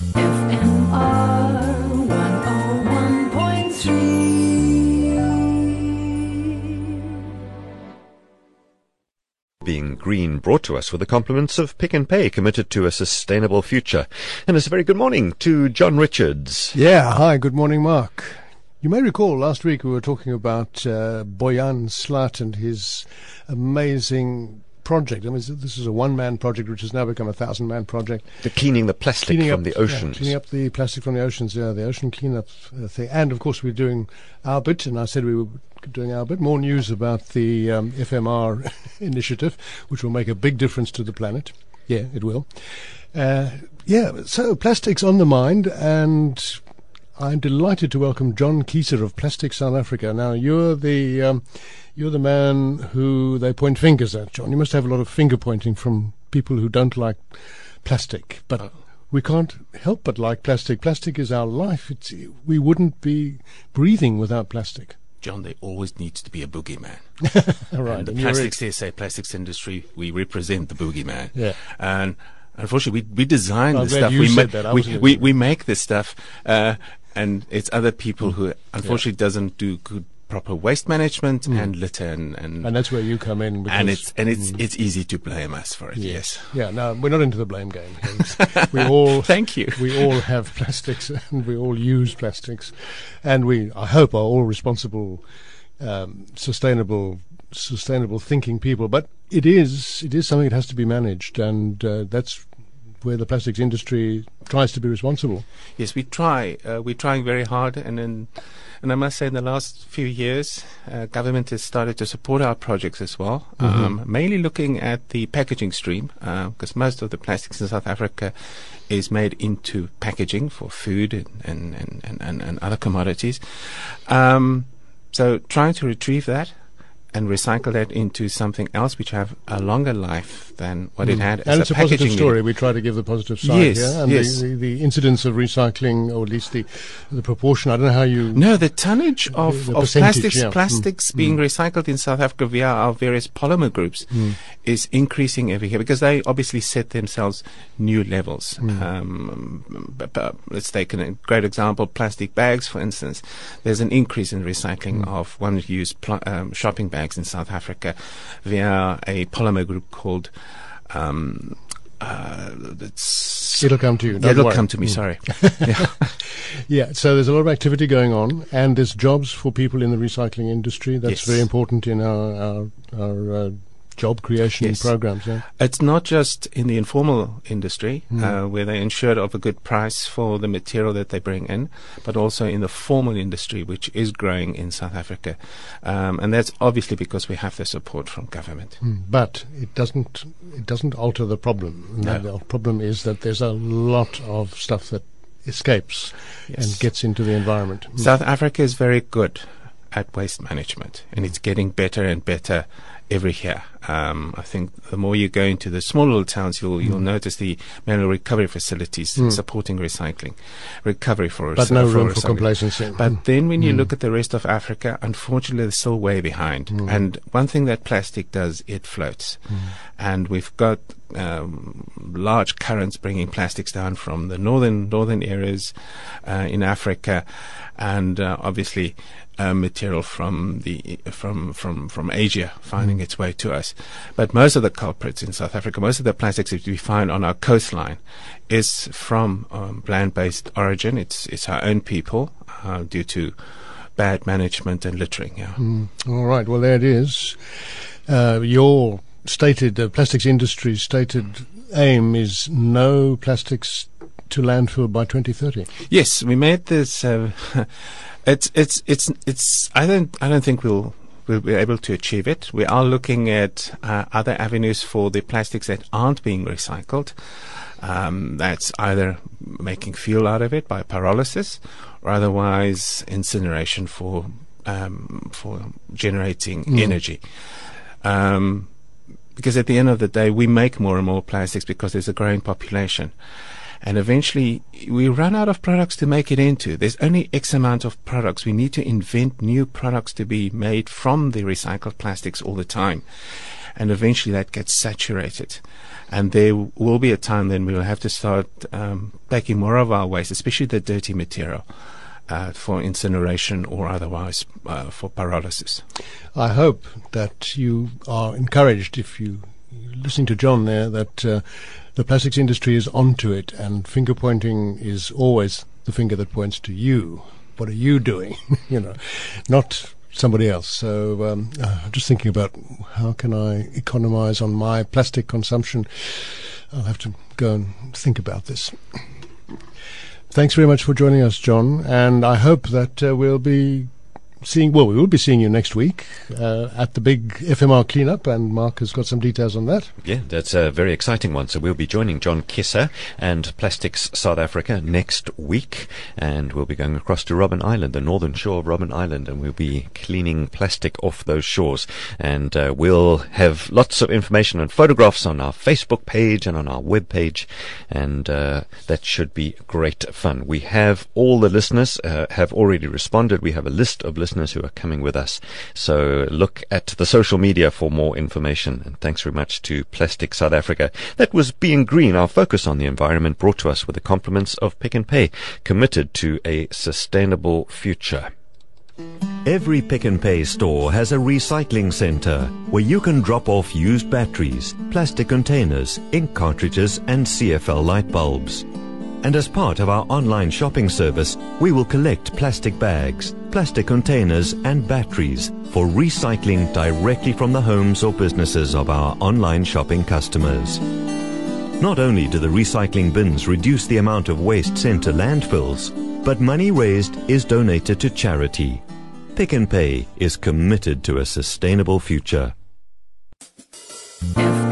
FMR 101.3. Being Green, brought to us with the compliments of Pick and Pay, committed to a sustainable future. And it's a very good morning to John Richards. Yeah, hi, good morning, Mark. You may recall last week we were talking about Boyan Slat and his amazing project. I mean, this is a one-man project which has now become a 1,000-man project. The cleaning the plastic from the oceans. Cleaning up the plastic from the oceans, the ocean cleanup thing. And, of course, we're doing our bit, and I said we were doing our bit. More news about the FMR initiative, which will make a big difference to the planet. Yeah, it will. So plastics on the mind, and I'm delighted to welcome John Kieser of Plastic South Africa. Now, you're the man who they point fingers at, John. You must have a lot of finger pointing from people who don't like plastic. But we can't help but like plastic. Plastic is our life. We wouldn't be breathing without plastic. John, there always needs to be a boogeyman. Right. And the Plastics SA plastics industry, we represent the boogeyman. Yeah. And unfortunately, we design I'm the glad stuff. you said that. We make this stuff, and it's other people who unfortunately doesn't do good proper waste management and litter and that's where you come in. It's easy to blame us for it. Yes. Yeah. No, we're not into the blame game. We all thank you. We all have plastics and we all use plastics, and we, I hope, are all responsible, sustainable thinking people. But it is something that has to be managed, and that's where the plastics industry tries to be responsible. Yes, we try. We're trying very hard, and I must say, in the last few years, government has started to support our projects as well, mainly looking at the packaging stream, because most of the plastics in South Africa is made into packaging for food and other commodities. So trying to retrieve that and recycle that into something else which have a longer life than what it had as and it's a packaging positive story. We try to give the positive side Yes, here. And yes. the incidence of recycling, or at least the proportion, I don't know how you... No, the tonnage of percentage, plastics being recycled in South Africa via our various polymer groups is increasing every year, because they obviously set themselves new levels. Let's take a great example, plastic bags, for instance. There's an increase in recycling of one-use shopping bags in South Africa via a polymer group called It'll come to you. Yeah, it'll come to me, sorry. Yeah, so there's a lot of activity going on, and there's jobs for people in the recycling industry. That's very important in our job creation programs. Yeah. It's not just in the informal industry where they're insured of a good price for the material that they bring in, but also in the formal industry, which is growing in South Africa. And that's obviously because we have the support from government. But it doesn't alter the problem. No. The problem is that there's a lot of stuff that escapes and gets into the environment. South Africa is very good at waste management, and it's getting better and better every year. I think the more you go into the small little towns, you'll notice the manual recovery facilities supporting recycling, recovery for but no room for complacency. But then when you look at the rest of Africa, unfortunately, they're still way behind. And one thing that plastic does, it floats. And we've got large currents bringing plastics down from the northern areas in Africa, and obviously material from Asia finding its way to us. But most of the culprits in South Africa, most of the plastics that we find on our coastline, is from land-based origin. It's our own people due to bad management and littering. Yeah. All right. Well, there it is. Your stated plastics industry's stated aim is no plastics to landfill by 2030. Yes, we made this. It's. I don't think we'll be able to achieve it. We are looking at other avenues for the plastics that aren't being recycled. That's either making fuel out of it by pyrolysis, or otherwise incineration for generating energy. Because at the end of the day, we make more and more plastics because there's a growing population. And eventually, we run out of products to make it into. There's only X amount of products. We need to invent new products to be made from the recycled plastics all the time. and eventually that gets saturated. And there will be a time then we will have to start packing more of our waste, especially the dirty material, for incineration or otherwise for pyrolysis. I hope that you are encouraged, if you're listening to John there, that the plastics industry is onto it, and finger pointing is always the finger that points to you. What are you doing? Not somebody else. So I'm just thinking about how can I economize on my plastic consumption. I'll have to go and think about this. Thanks very much for joining us, John, and I hope that we will be seeing you next week at the big FMR cleanup, and Mark has got some details on that. Yeah, that's a very exciting one. So we'll be joining John Kieser and Plastics South Africa next week, and we'll be going across to Robben Island, the northern shore of Robben Island, and we'll be cleaning plastic off those shores. And we'll have lots of information and photographs on our Facebook page and on our web page, and that should be great fun. We have all the listeners have already responded. We have a list of listeners who are coming with us. So look at the social media for more information. And thanks very much to Plastic South Africa. That was Being Green, our focus on the environment, brought to us with the compliments of Pick n Pay, committed to a sustainable future. Every Pick n Pay store has a recycling center where you can drop off used batteries, plastic containers, ink cartridges and CFL light bulbs. And as part of our online shopping service, we will collect plastic bags, plastic containers and batteries for recycling directly from the homes or businesses of our online shopping customers. Not only do the recycling bins reduce the amount of waste sent to landfills, but money raised is donated to charity. Pick n Pay is committed to a sustainable future.